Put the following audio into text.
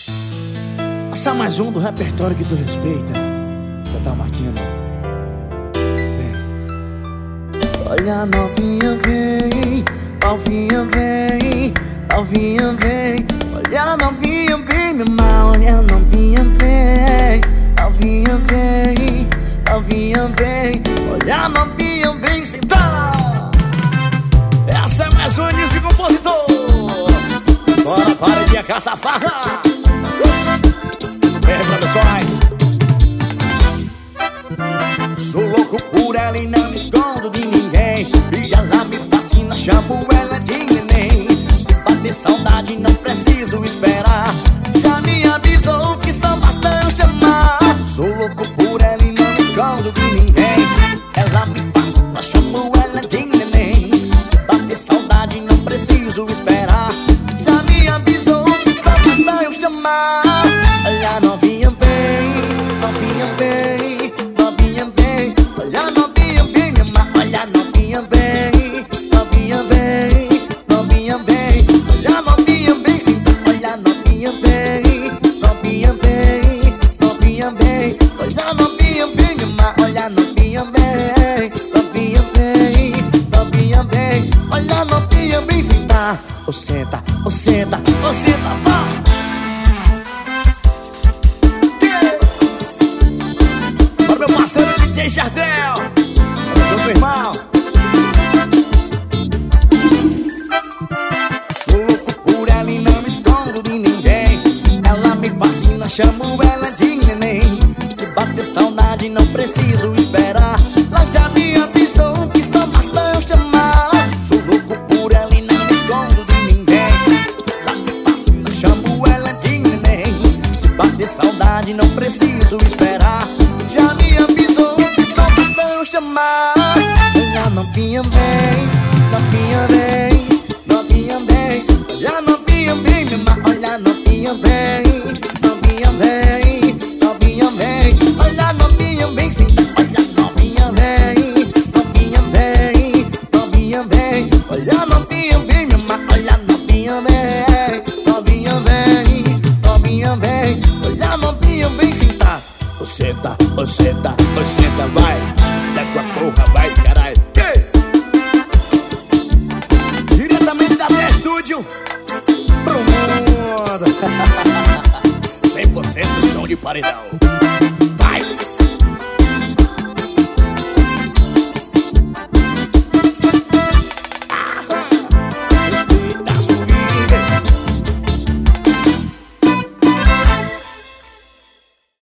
Essa é mais um do repertório que tu respeita. Você tá marquinhando. Vem. Olha, novinha, vem. Novinha, vem. Novinha, vem. Olha, novinha, vem, meu mal. Olha, novinha, vem. Novinha, vem. Novinha, vem. Olha, novinha, vem sentar. Essa é mais uma de compositor. Bora para minha caça farra. Vem, produções. Sou louco por ela e não me escondo de ninguém. E ela me fascina, chamo ela de neném. Se bater saudade não preciso esperar. Já me avisou que só basta eu chamar. Sou louco por ela e não me escondo de ninguém. Ela me fascina, chamo ela de neném. Se bater saudade não preciso esperar. Já me avisou que só basta eu chamar. Olha, novinha, vem. Novinha, vem. Novinha, vem. Olha, novinha, vem, minha má. Olha, novinha, vem. Novinha, vem. Novinha, vem. Olha, novinha, vem, sim. Olha, novinha, vem. Novinha, vem. Novinha, vem. Olha, novinha, vem, minha má. Olha, novinha, vem. Novinha, vem. Novinha, vem. Olha, novinha, vem, sentar. Ô senta, ô senta, ô senta, vai. DJ Jardel, olha meu irmão. Sou louco por ela e não me escondo de ninguém. Ela me fascina, chamo ela de neném. Se bater saudade não preciso esperar. Ela já me avisou que só basta eu chamar. Sou louco por ela e não me escondo de ninguém. Ela me fascina, chamo ela de neném. Se bater saudade não preciso esperar. Já me avisou que só basta eu chamar. Olha, novinha, vem. Novinha, vem. Novinha, vem. Olha, novinha, vem, minha má. Olha, novinha, vem. Novinha, vem. Novinha, vem. Olha, novinha, vem, sim. Olha, novinha, vem. Novinha, vem. Novinha, vem. Olha, novinha, vem, minha má. Olha, novinha, vem. Novinha, vem. Novinha, vem. Olha, novinha, vem, sim. Ô senta, ô senta, ô senta, vai. Leva a porra, vai, caralho. Diretamente da minha estúdio pro mundo. 100% som de paredão.